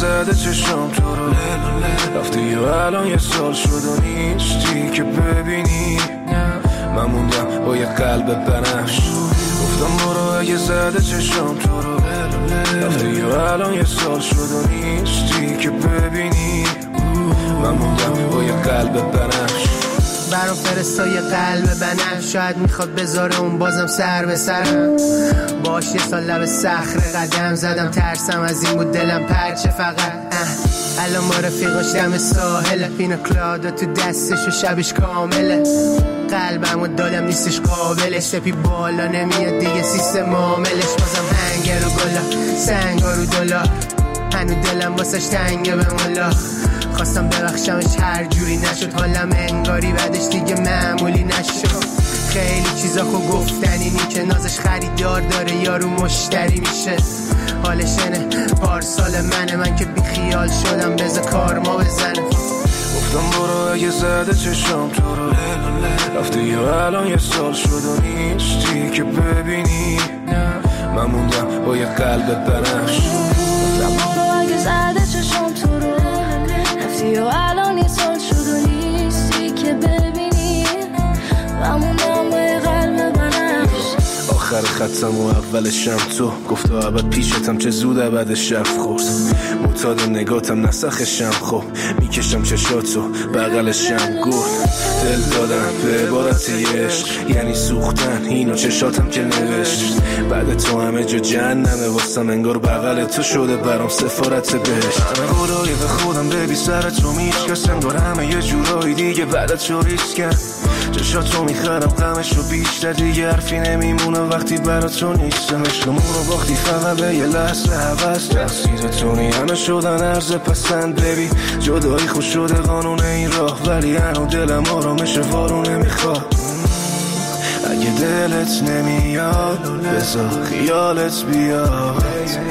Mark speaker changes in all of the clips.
Speaker 1: زده چشم تو رو رفتی و الان یه سال شد و نیستی که ببینی من موندم با یه قلب بنفش گفتم برو اگه زده چشم تو رو رفتی و الان یه سال شد و نیستی که ببینی من موندم با یه قلب بنفش
Speaker 2: برام فرستای قلب بنفش شاید میخواد بذاره اون بازم سر به سرم باش یه سال لب صخره قدم زدم ترسم از این بود دلم پرچه فقط الان ما رفیقاش دم ساحله پینا کلادا تو دستش و شبش کامله قلبم و دادم نیستش قابلش سپی بالا نمیاد دیگه سیستم معاملش بازم هنگر و گلا سنگا رو دلار هنو دلم واسش تنگه به مولا خواستم ببخشمش هر جوری نشد حالم انگاری بعدش دیگه معمولی نشد خیلی چیزا خو گفتنی نی که نازش خریدار داره یارو مشتری میشه حالش اینه پارسال من که بی خیال شدم بذار کار ما بزنه
Speaker 1: گفتم برو اگه زده چشم تو رو رفتی و الان یه سال شد و نیستی که ببینی من موندم با یه قلب بنفش
Speaker 3: گفتم برو اگه زده چشم تو رو رفتی و الان یه سال شد و نیستی که ببینی من موندم با یه قلب بنفش
Speaker 1: آخر خطم و اولشم تو گفت ابد پیشتم چه زود ابد شب خورد معتاد نگاتم نسخشم خب میکشم چشاتو بغلشم گفت دل دادم به عبارت عشق یعنی سوختن اینو چشاتم که نوشت بعد تو همه جا جهنمه واسم انگار بغل تو شده برام سفارت بهشت همه قولایی به خودم ببی سر تو میشکست انگار همه یه جورایی دیگه بعدت شو ریسکن چشاتو میخرم غمشو بیشتر دیگه حرفی نمیمونه وقتی برا تو نیستم عشقمون رو باختی فقط به یه لحظه حوض تقصیرتونی همه شدن عرض پسند ببین جدایی خوش شده قانون این راه ولی هنو دلم آرامش وارونه میخواد اگه دلت نمیاد بذار خیالت بیاد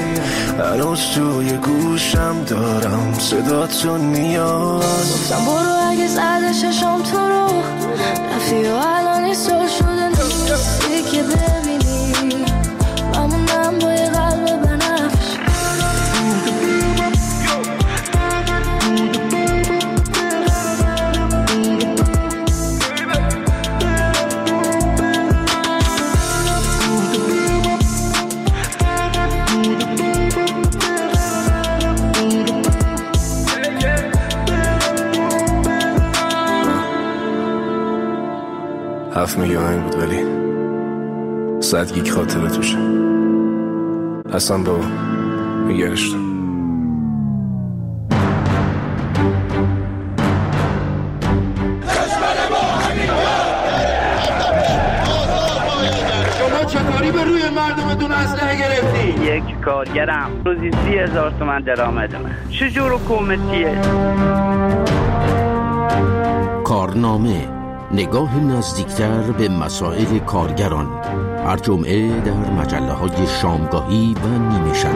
Speaker 1: هنوز توی گوشم دارم صداتون میاد
Speaker 3: گفتم برو اگه زده چشم تو رو رفتی و الان یه سال شده نیستی که ببینی من موندم با یه قلب بنفش
Speaker 1: هفت میگه آهنگ بود ولی 100 گیگ خاطره توشه حسن بابا میگرشتم
Speaker 4: شما چطوری به روی مردمتون اسلحه گرفتی؟
Speaker 5: یک کارگرم روزی 30,000 تومان درآمدمه چجور حکومتیه؟
Speaker 6: کارنامه نگاه نزدیکتر به مسائل کارگران هر جمعه در مجله‌های شامگاهی و نیمه شب.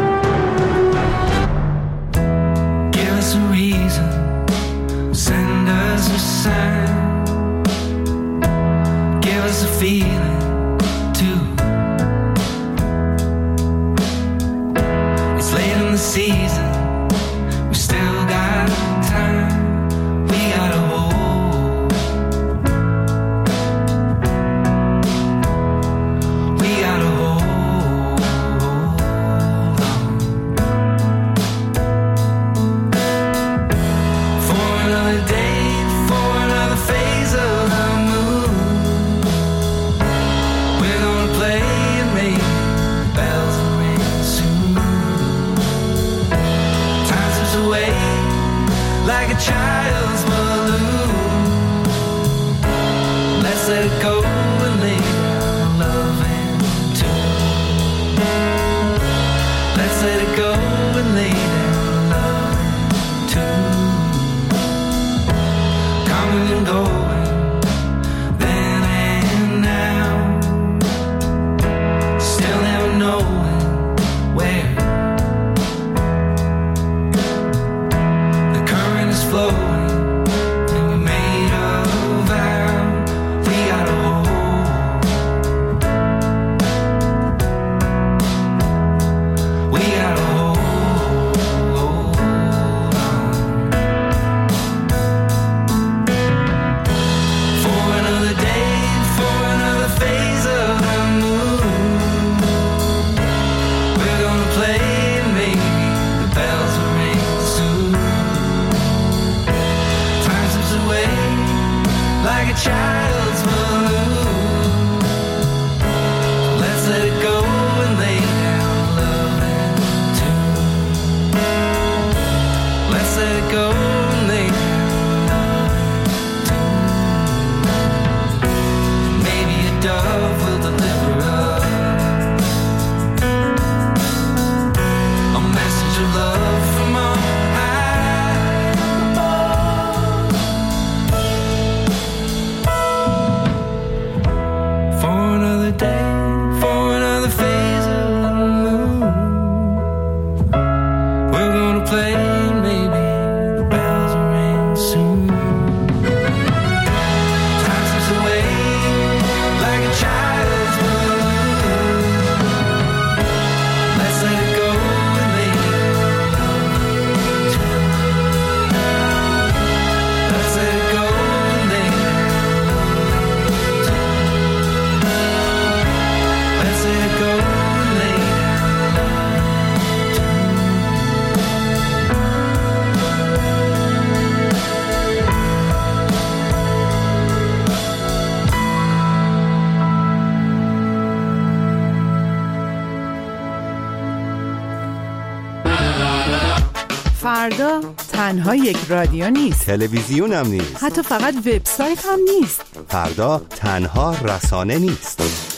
Speaker 7: فردا تنها یک رادیو نیست،
Speaker 8: تلویزیون هم نیست،
Speaker 7: حتی فقط وبسایت هم نیست.
Speaker 8: فردا تنها رسانه نیست.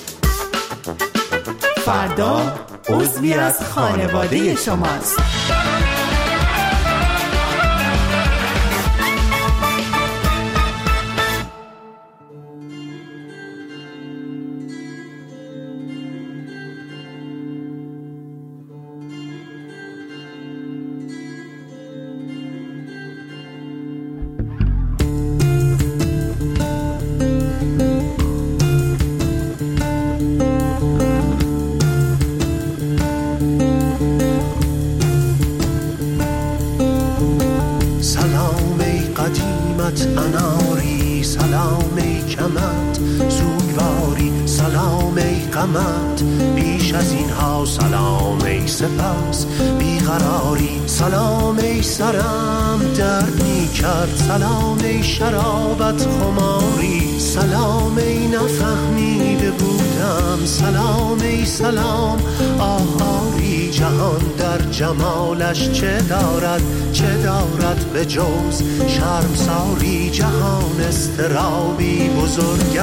Speaker 7: فردا عضوی از خانواده شماست.
Speaker 2: اناری سلام ای کمت سوگواری، سلام ای قمت بیش از اینها، سلام ای سپس بیقراری، سلام ای سرم درد می کرد، سلام ای شرابت خماری، سلام ای نفهمیده بودم، سلام ای سلام آهاری. جهان در جمالش چه دارد به جز شرمساری، جهان استرابی بزرگ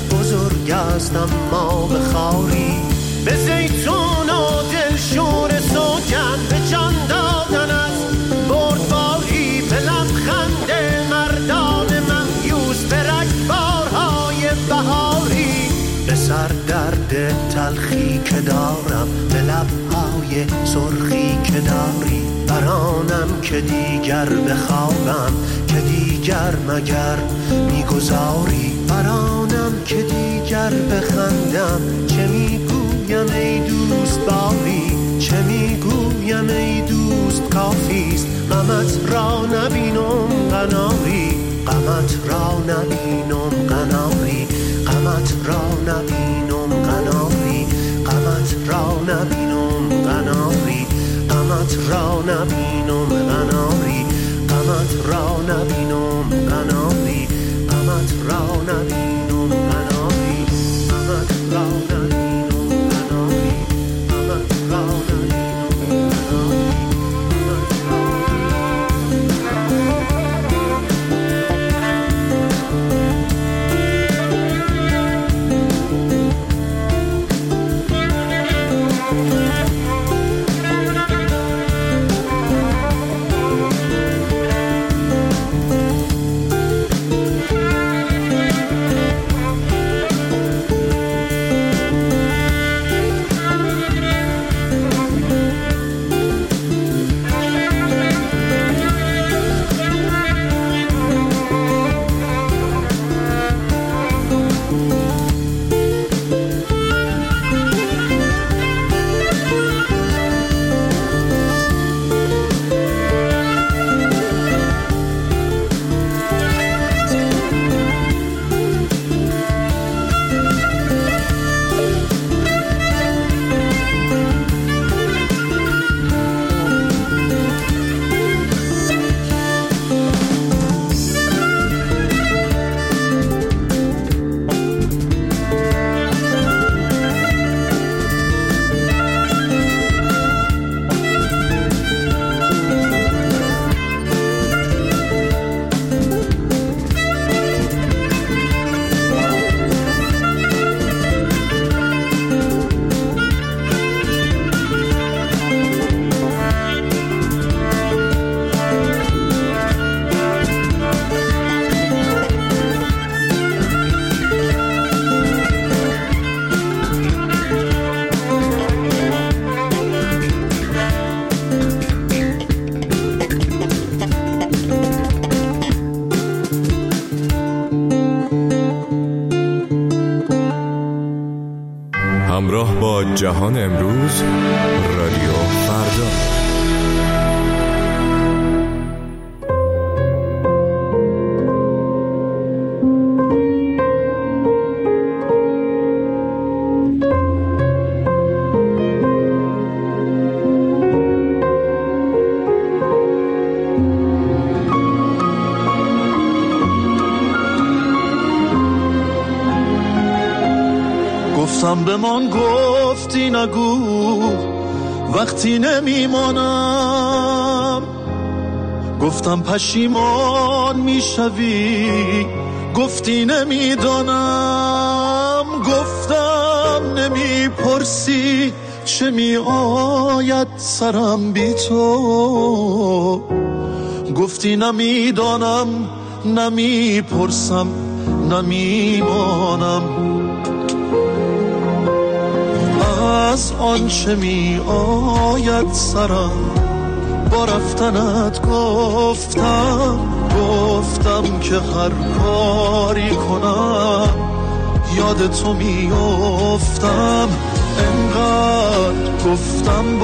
Speaker 2: است اما به خاری، به زیتون و دلشور سوگن، به جان دادن از بردباری، به لبخند مردان مهیوس، به رگبارهای بهاری، به سر درد تلخی که دارم، به لبهای سرخی که داری، برانم که دیگر بخوابم، که دیگر مگر میگذاری، برانم که دیگر بخندم، چه میگویم ای دوست باری، چه میگویم ای دوست کافیست، غمت را نبینم قناری، غمت را نبینم قناری، غمت را نبینم قناری، غمت را نبینم قناری، غمت را نبینم قناری، غمت را نبینم قناری، غمت را نبینم قناری، غمت را نبینم قناری، غمت را نبینم قناری.
Speaker 9: همراه با جهان امروز، رادیو فردا.
Speaker 10: گفتم به من گفتی نگو وقتی نمیمانم، گفتم پشیمان میشوی، گفتی نمیدانم. گفتم نمیپرسی چه میآید سرم بی تو. گفتی نمیدانم، نمیپرسم، نمیمانم. از آنچه میآید سرم با رفتنت گفتم که هر کاری کنم یاد تو میافتم. انقدر گفتم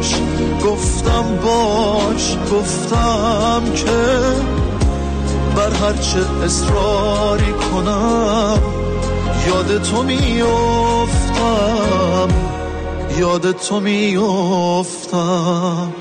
Speaker 10: باش گفتم که بر هر چه اصراری کنم یاد تو میافتم.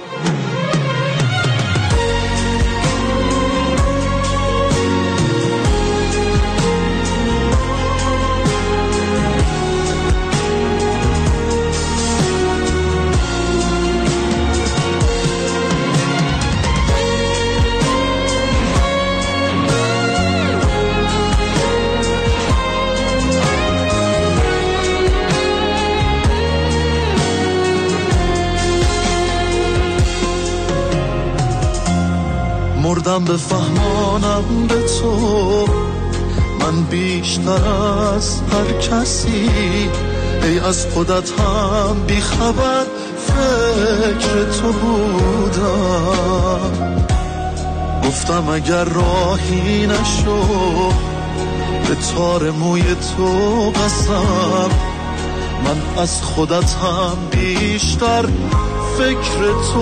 Speaker 10: مردم بفهمانم به تو من بیشتر از هر کسی. ای از خودت هم بیخبر فکر تو بودم. گفتم اگر راهی نشو به تار موی تو قسم. من از خودت هم بیشتر فکر تو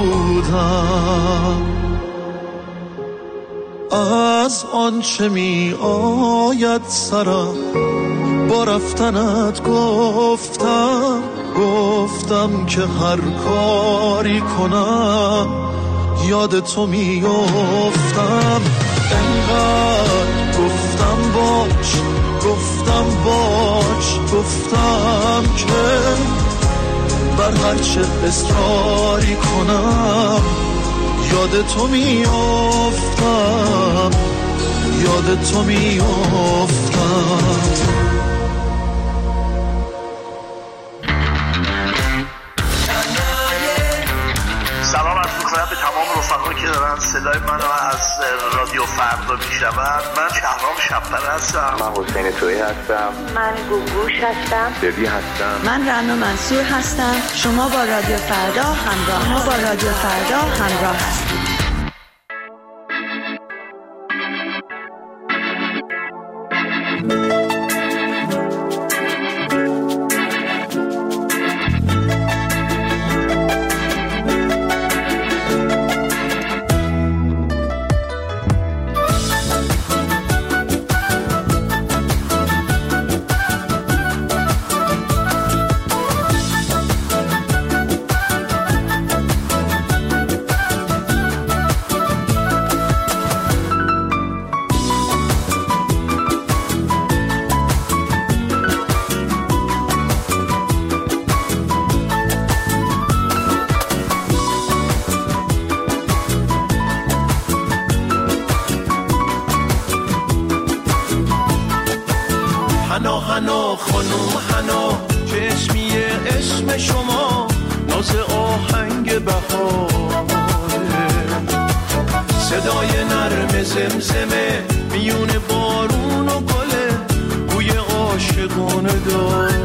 Speaker 10: بودم. از آنچه می آید سرم با رفتنت گفتم که هر کاری کنم یاد تو میافتم. انقدر گفتم که بر هر چه اصراری کنم یاد تو میافتم.
Speaker 11: سلام عرض می‌کنم به تمام رفقایی که دارن صدای منو از رادیو فردا میشنون. من شهرام شب‌پر هستم.
Speaker 12: من حسین تویی هستم.
Speaker 13: من گوگوش هستم.
Speaker 12: ببی هستم.
Speaker 14: من رنا منصور هستم. شما با رادیو فردا همراه هستید.
Speaker 15: حنا خانم حنا که اسمیه اسم شما ناز آهنگ بهاره. صدای نرم زمزمه میون بارون و گله بوی عاشقانه داره.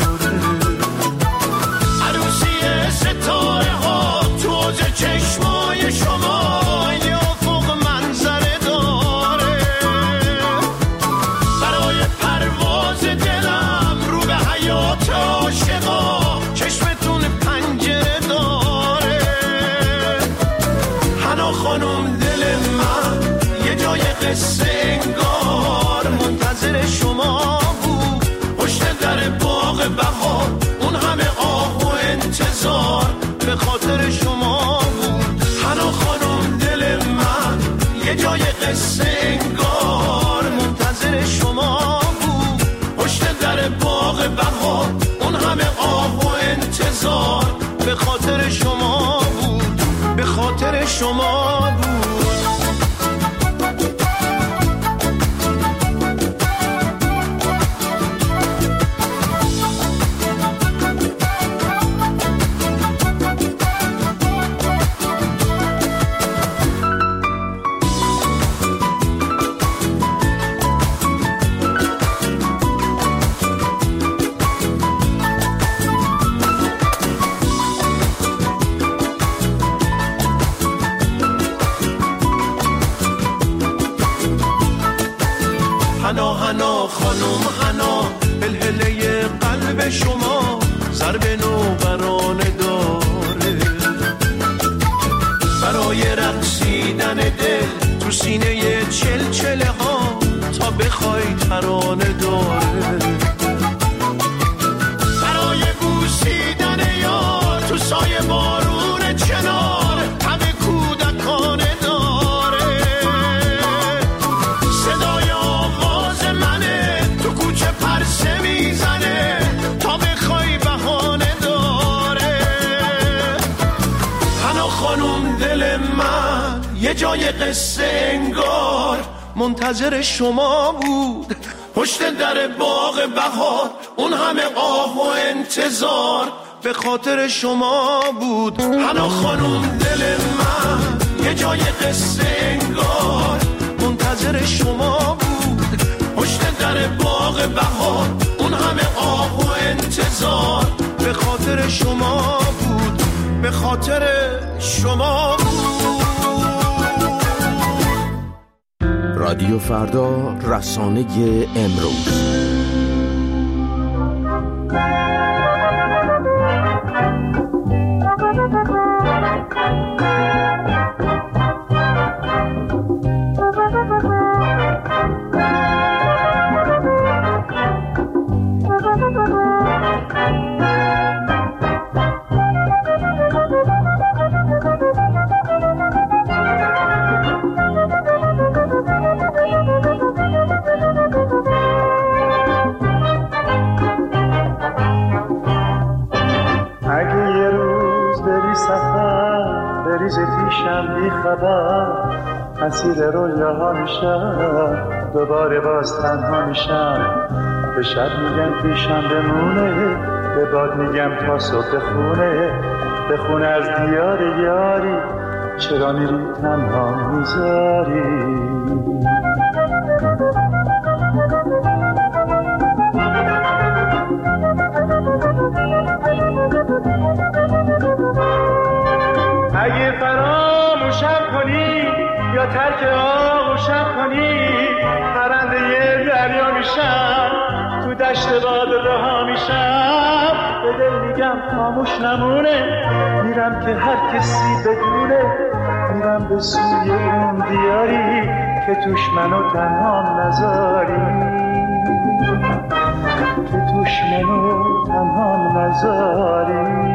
Speaker 15: عروسی ستاره ها توز چشمای شما یه افق منظره داره. برای پرواز دلم رو به حیات عاشقا چشمتون پنجره داره. حنا خانم دل من یه جای قصه انگار منتظر شما بود. پشت در باغ بهار اون همه آه و انتظار به خاطر شما بود. حنا خانم دل من یه جای قصه انگار منتظر شما بود. پشت در باغ بهار اون همه آه و انتظار به خاطر شما بود. به خاطر شما بود.
Speaker 10: حنا خانم حنا هلهله قلب شما ضرب نوبرانه داره برای رقصیدن دل تو سینه چلچله ها تا بخوای ترانه داره برای بوسیدن یار تو سایه بارون چنار همه کودکانه داره صدای آواز منه تو کوچه پرسه میزنه تا بخوای بهانه داره حنا خانم دل من یه جای قصه انگار منتظر شما بود پشت در باغ بهار اون همه آه و انتظار به خاطر شما بود حنا خانم دل من یه جای قصه انگار منتظر شما بود پشت در باغ بهار اون همه آه و انتظار به خاطر شما بود به خاطر شما بود.
Speaker 6: رادیو فردا، رسانه امروز.
Speaker 16: مسیر رویاها میشم دوباره باز تنها میشم به شب میگم پیشم بمونه به باد میگم تا صبح بخونه از دیار یاری چرا میری تنها میذاری اگه فراموشم کنی یا ترک آغوشم کنی پرنده یه دریا میشم تو دشت باد رها میشم به دل میگم خاموش نمونه میرم که هر کسی بدونه میرم به سوی اون دیاری که توش منو تنها نذاری که توش منو تنها نذاری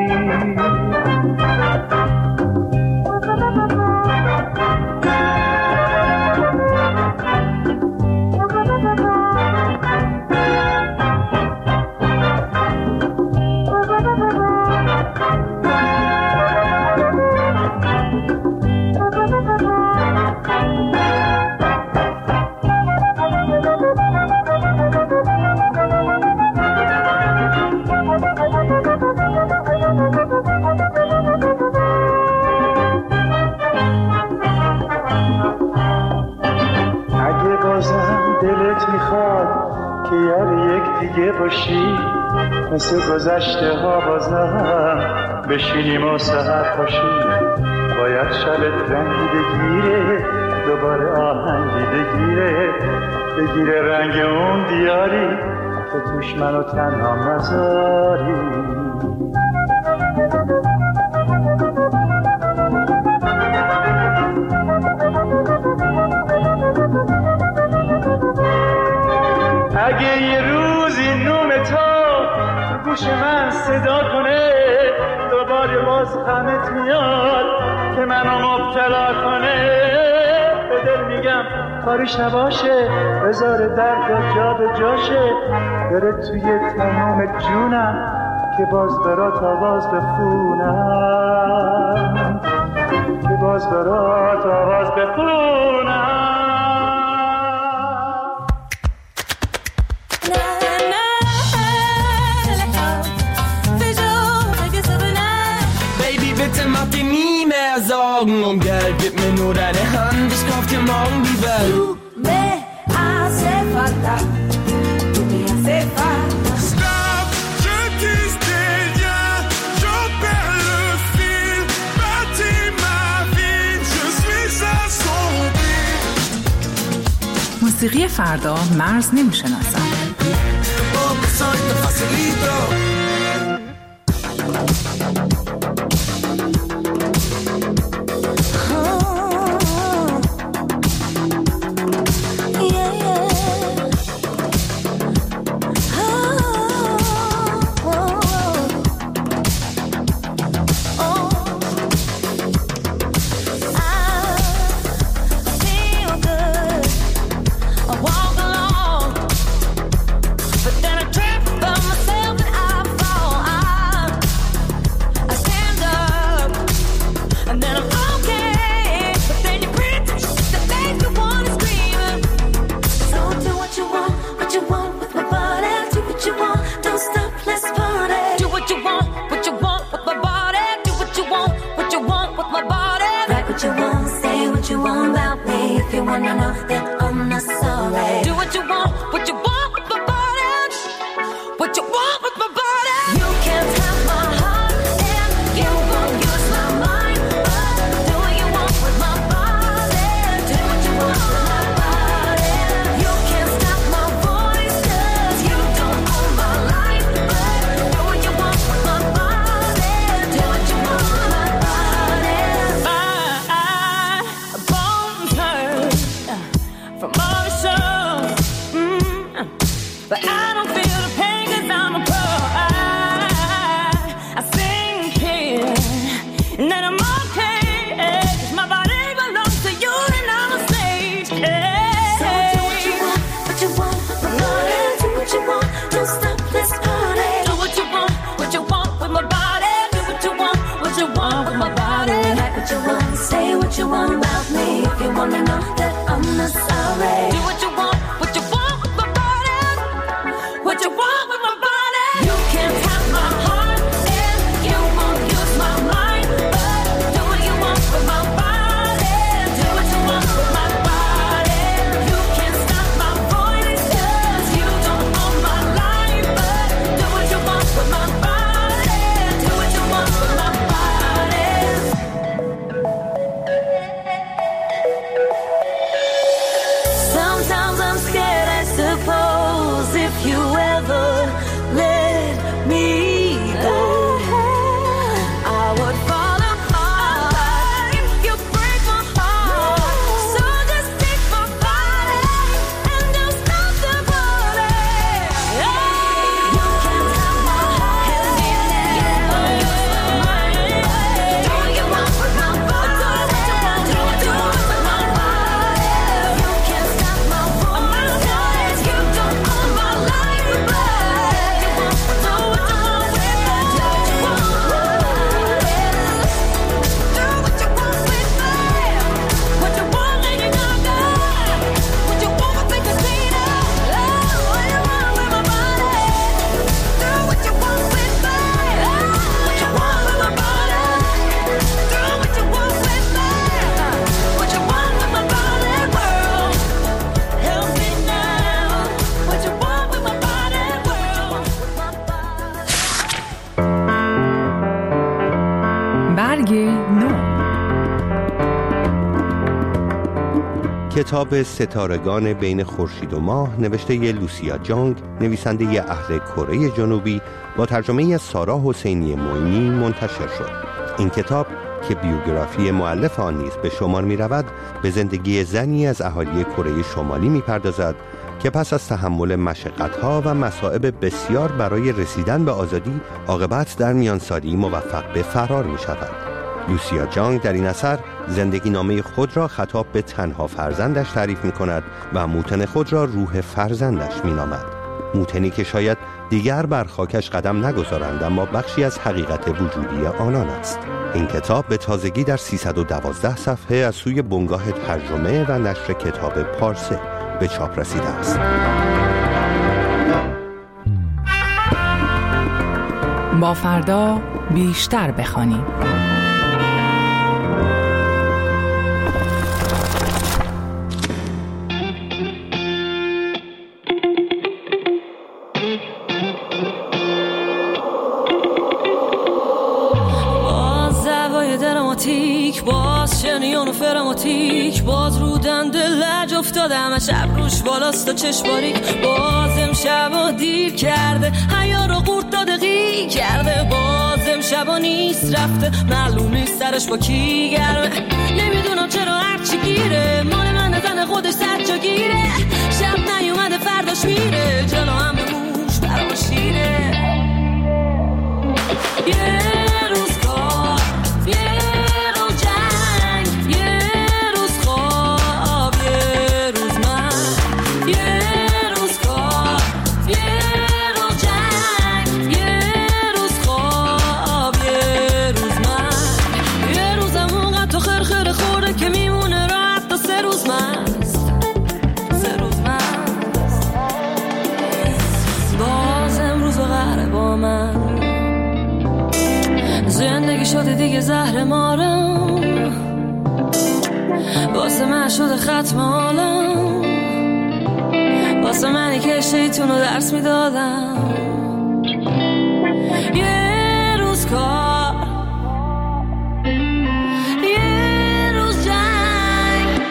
Speaker 16: مثل گذشته ها باز نه بشینیم و سحر پاشیم باید شبت رنگی بگیره دوباره آهنگی بگیره رنگ اون دیاری که توش منو تنها نذاری اگه یه روزی نوم گوش من صدا کنه دوباره باز غمت میاد که منو مبتلا کنه به دل میگم کارش نباشه بذار درد جا به جاشه بره توی تمام جونم که باز برات آواز بخونم که باز برات آواز بخونم
Speaker 17: Macht dir nie mehr Sorgen um Geld, gib mir nur deine Hand, ich kauf dir morgen die Welt. Du me hace falta, tu me hace falta. Stop, je quitte tes liens, j'en perds le fil, bâtis ma vie, je suis assombri.
Speaker 18: Moi موسیقی فردا مرز نمی‌شناسد.
Speaker 8: کتاب ستارگان بین خورشید و ماه نوشته ی لوسیا جانگ، نویسنده ی اهل کره جنوبی، با ترجمه ی سارا حسینی معینی منتشر شد. این کتاب که بیوگرافی مؤلف آن نیز به شمار می رود، به زندگی زنی از اهالی کره شمالی می پردازد که پس از تحمل مشقت‌ها و مصائب بسیار برای رسیدن به آزادی، عاقبت در میانسالی موفق به فرار می شود. لوسیا جانگ در این اثر زندگی نامه خود را خطاب به تنها فرزندش تعریف می کند و موطن خود را روح فرزندش می نامد. موطنی که شاید دیگر بر خاکش قدم نگذارند، اما بخشی از حقیقت وجودی آنان است. این کتاب به تازگی در 312 صفحه از سوی بنگاه ترجمه و نشر کتاب پارسه به چاپ رسیده است.
Speaker 18: با فردا بیشتر بخوانیم.
Speaker 3: دراماتیک، باز شنیون و فراماتیک، باز رو دنده لج افتاده همه شب روش بالاست و چشماریک، باز امشبا دیر کرده حیا رو قورت داده غی کرده، باز امشبا نیست رفته معلوم نیست سرش با کی گرمه، نمیدونم چرا هرچی گیره مال من زن خودش سجا گیره، شب نیومده فرداش میره جلو هم به موش برا شیره، یه روز کار یه روز جنگ یه روز خواب یه روز من، یه روز کار یه روز جنگ یه روز خواب یه روز من، یه روزم اونقدر تو خرخره خورده که میمونه راحت تا 3 روز مست، 3 روز مست، باز امروز قهره با من، زندگی شده دیگه زهر مارم، واسه من شده ختم عالم، واسه منی که شیطون رو درس میدادم، یه روز کار یه روز جنگ.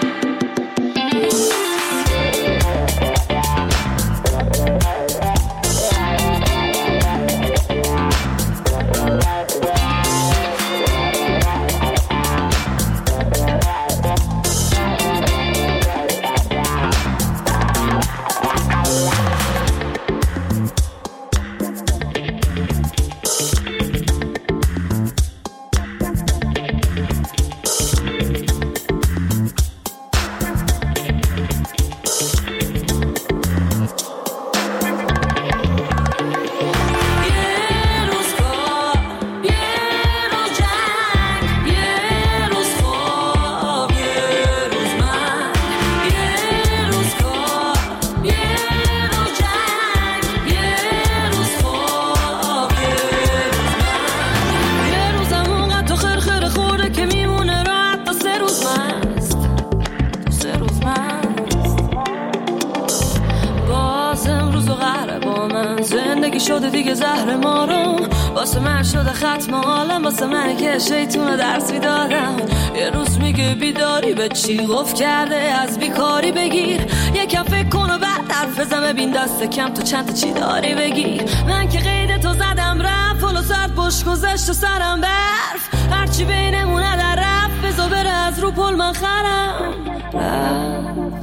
Speaker 3: شده دیگه زهر مارم، واسه من شده ختم عالم، واسه من که شیطون رو درس میدادم، یه روز میگه بیداری به چی قف کرده از بیکاری بگیر، یکم فکر کن و بعد حرف بزن ببین دست کم تو چند تا چی داری بگیر، من که قید تو زدم رفت فلو ساعت بش گذشت و سرم برف، هرچی بینمونه در رفت بزا بره از رو پل من خرم رفت.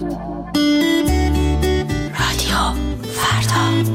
Speaker 3: رادیو فردا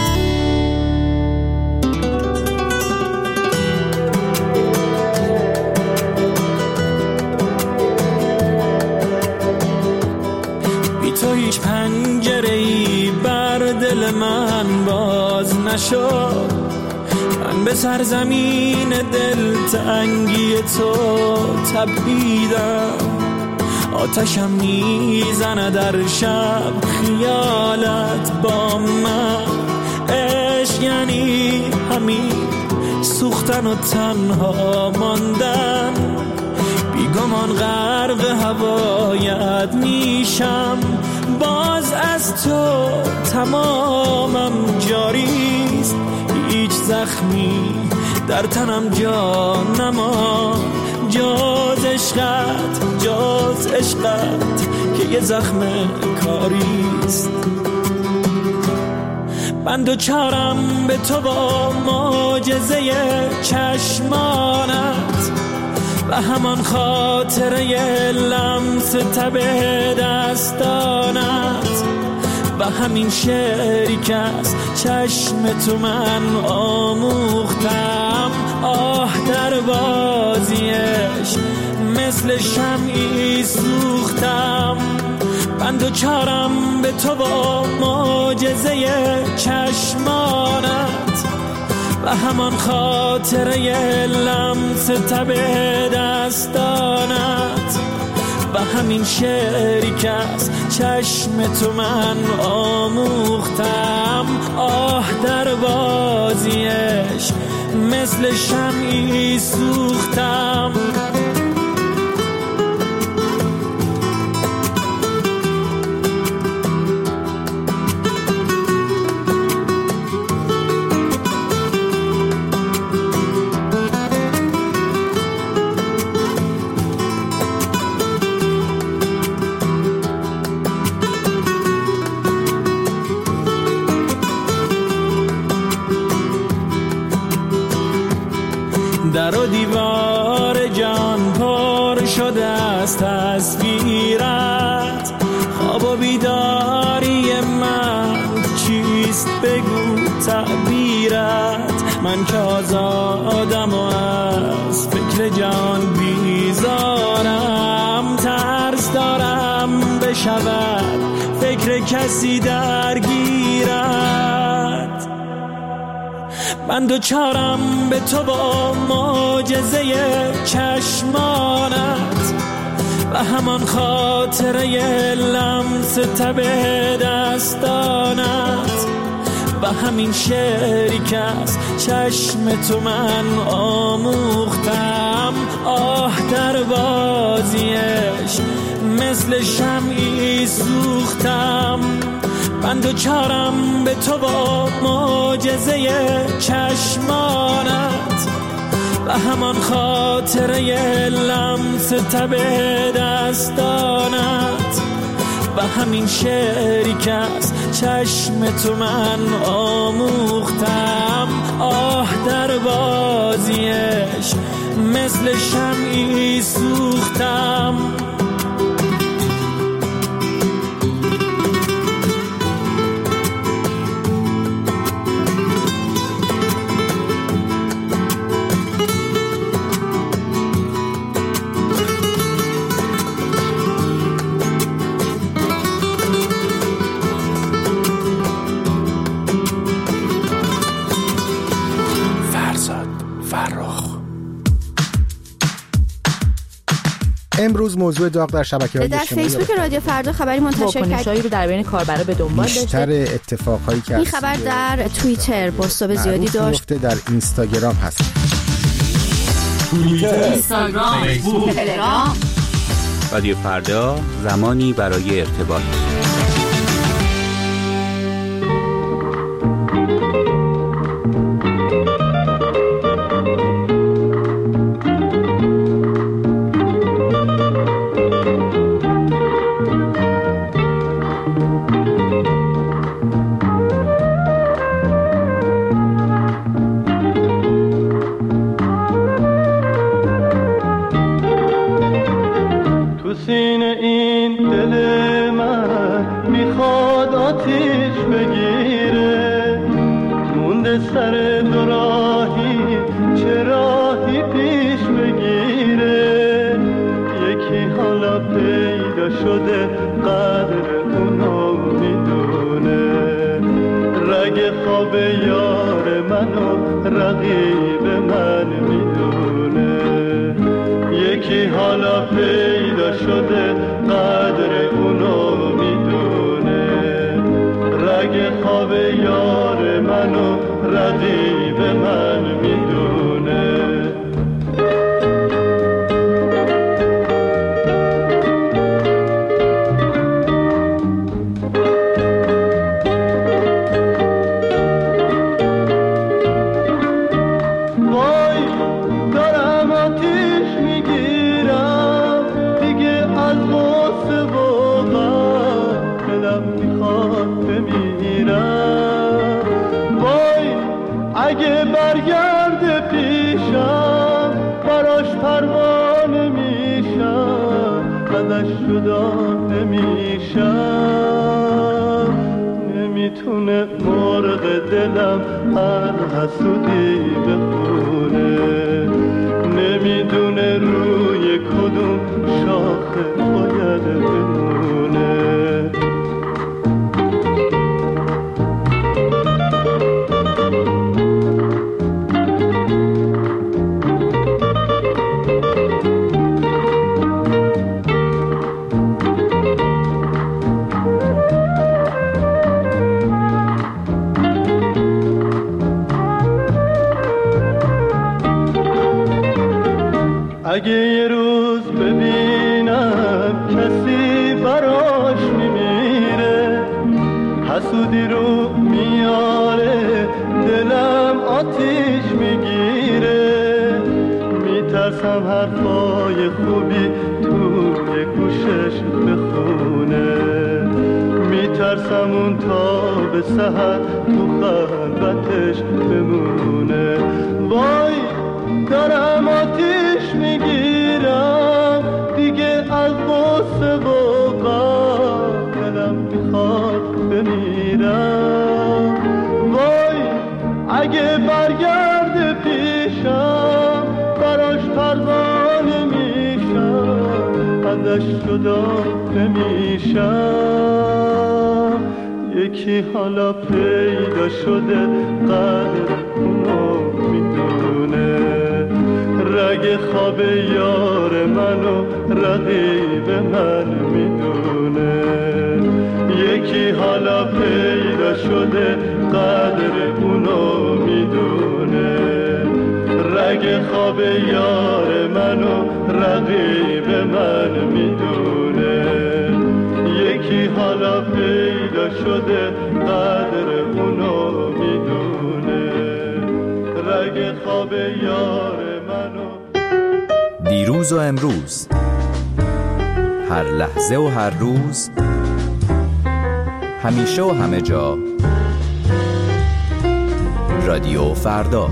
Speaker 10: تو هیچ پنجره‌ای بر دل من باز نشد، من به سرزمین دلتنگی تو تپیدم، آتشم میزنه در شب خیالت با من، عشق یعنی همین سوختن و تنها ماندن، بیگمان غرق هوایت میشم، باز از تو تمامم جاریست، هیچ زخمی در تنم جا نما، جاز عشقت که یه زخم کاریست، من دوچارم به تو با معجزه چشمانت و همان خاطره لمس تب دستانت و همین شعری که از چشم تو من آموختم، آه در بازیش مثل شمعی سوختم، من دوچارم به تو با معجزه چشمانت و همان خاطره لمس تب دستانت و همین شعری که از چشم تو من آموختم، آه در بازیش مثل شمعی سوختم.
Speaker 19: من که آزادم و از فکر جان بیزارم، ترس دارم بشود فکر کسی درگیرد. من دوچارم به تو با معجزه چشمانت و همان خاطره لمس تب دستانت و همین شعری که از چشم تو من آموختم. آه در بازیش مثل شمعی سوختم. من دوچارم به تو با معجزه چشمانت و همان خاطره لمس تب دستانت و همین شعری که از چشم تو من آموختم. آه در بازیش مثل شمعی سوختم.
Speaker 20: امروز موضوع داغ در شبکه‌های اجتماعی
Speaker 19: در فیسبوک رادیو فردا خبری منتشر کرد.
Speaker 18: واکنش‌هایی رو در بین کاربرا به دنبال داشته.
Speaker 20: بیشتر اتفاقایی که
Speaker 19: این خبر در توییتر بازتاب زیادی داشت.
Speaker 20: در اینستاگرام هست.
Speaker 21: توییتر، اینستاگرام، فیسبوک، تلگرام.
Speaker 22: رادیو فردا، زمانی برای ارتباط.
Speaker 16: نمیتونه مرغ دلم هر حسودی بخونه، نمیدونه روی کدوم شاخه باید بمونه. اگه یه روز ببینم کسی براش میمیره، حسودی رو میاره دلم آتیش میگیره، میترسم حرفای خوبی توی گوشش بخونه، میترسم اون تا به سحر تو خلوتش بمونه. وای دارم آتیش میگیرم دیگه از غصه و غم، دلم میخواد بمیرم. وای اگه برگرد بندش جدا نمیشم. یکی حالا پیدا شده قدر اونو میدونه، رگ خواب یار منو رقیب من میدونه. یکی حالا پیدا شده قدر اونو میدونه، رگ خواب یار منو رقیب من میدونه. یکی حالا پیدا شده قدر اونو میدونه، رگ خواب یار منو.
Speaker 1: دیروز و امروز، هر لحظه و هر روز، همیشه و همه جا، رادیو فردا.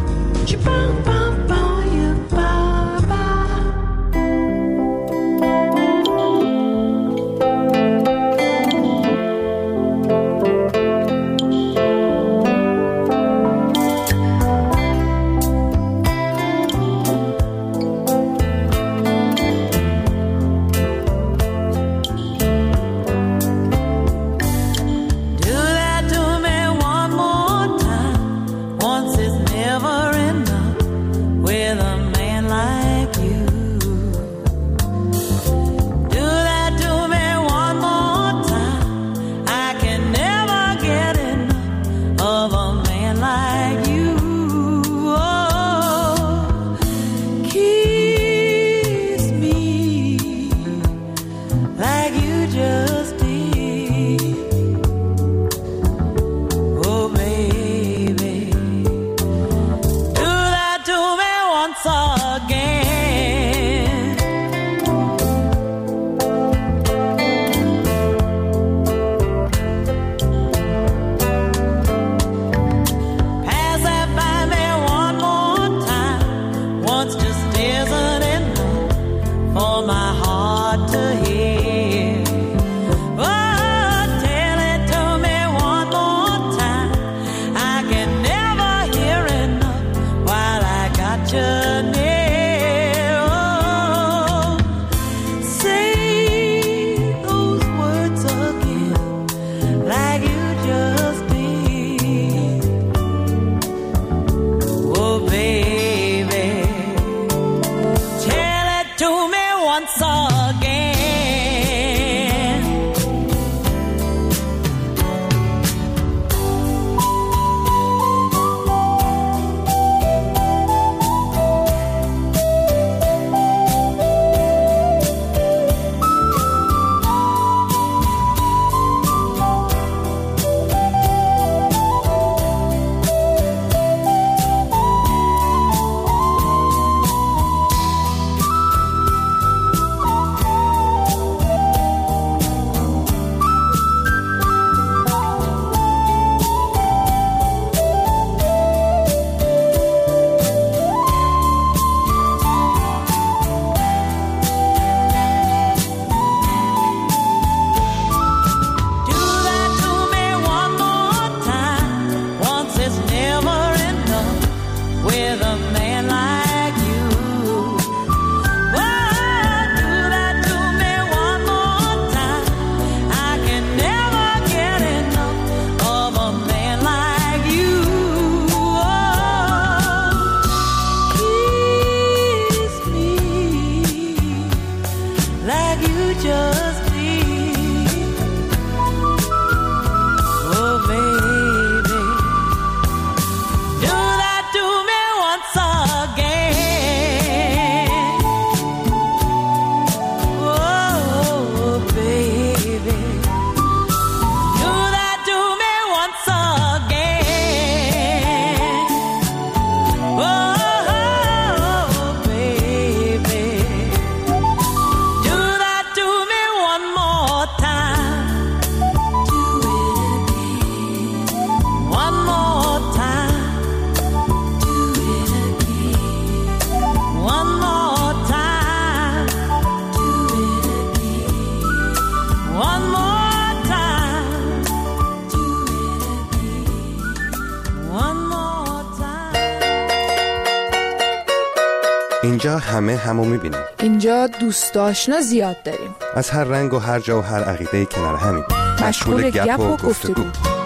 Speaker 8: همه همو میبینیم.
Speaker 4: اینجا دوست آشنا زیاد داریم،
Speaker 8: از هر رنگ و هر جا و هر عقیده کنار همین،
Speaker 4: مشغول گپ و گفتگو.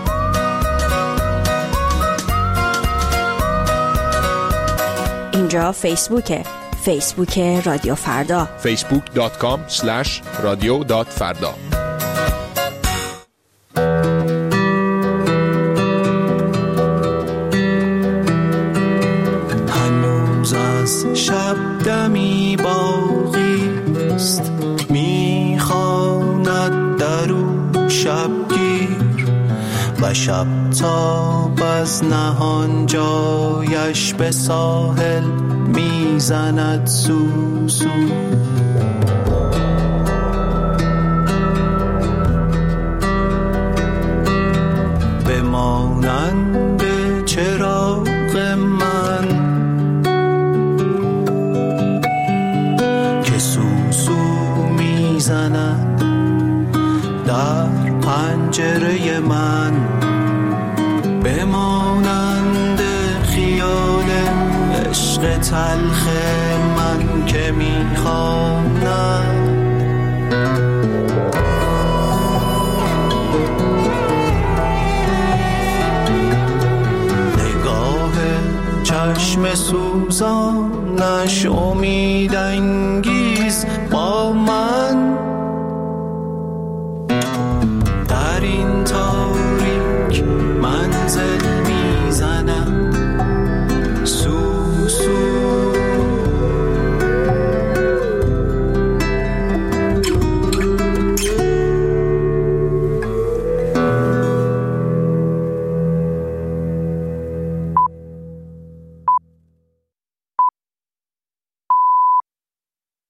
Speaker 5: اینجا فیسبوک رادیو فردا،
Speaker 23: facebook.com/radio.farda.
Speaker 10: هنوز از شب دمی باقی است، میخواند در او شبگیر و شب تاب از نهان جایش به ساحل میزند سوسو. بمانند چراغ من که سوسو میزند در پنجره من، بمانند خیال عشق تلخ من که میخواند. نگاه چشم سوزانش امید انگیز